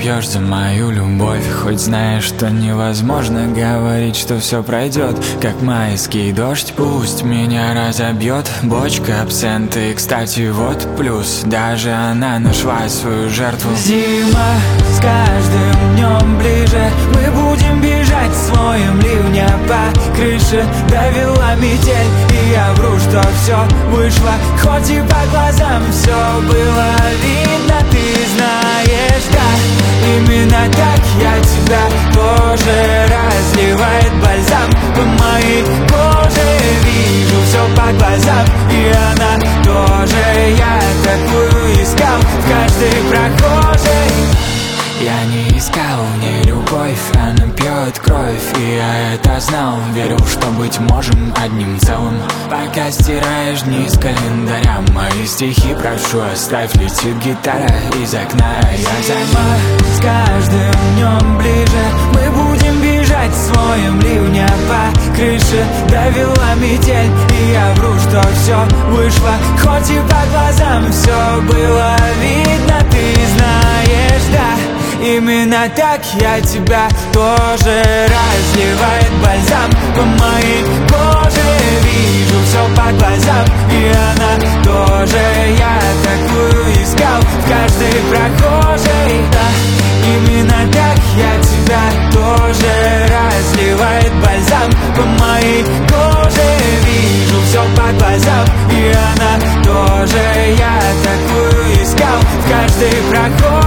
пьешь за мою любовь. Хоть знаешь, что невозможно говорить, что все пройдет, как майский дождь. Пусть меня разобьет бочка абсента. И, кстати, вот плюс, даже она нашла свою жертву. Зима с каждым днем ближе, мы будем бежать с воем ливня по крыше. Довела метель, и я вру, что все вышло, хоть и по глазам все было видно. Ты знаешь, да, именно так я тебя тоже. Разливает бальзам по моей коже. Вижу все по глазам, и она тоже. Я такую искал в каждой прохожей. Я не искал в ней любовь, она пьет кровь, и я это знал. Верил, что быть можем одним целым. Пока стираешь дни с календаря мои стихи, прошу, оставь, летит гитара из окна. Я зима с каждым днем ближе, мы будем бежать с воем ливня по крыше. Довела метель, и я вру, что все вышло, хоть и по глазам все было видно. Ты знаешь, да, именно так я тебя тоже. Разливает бальзам по моей коже. Вижу все по глазам, и она тоже. Я такую искал в каждой прохожей. Да, именно так я тебя тоже. Разливает бальзам по моей коже. Вижу все по глазам, и она тоже. Я такую искал в каждой прохожей.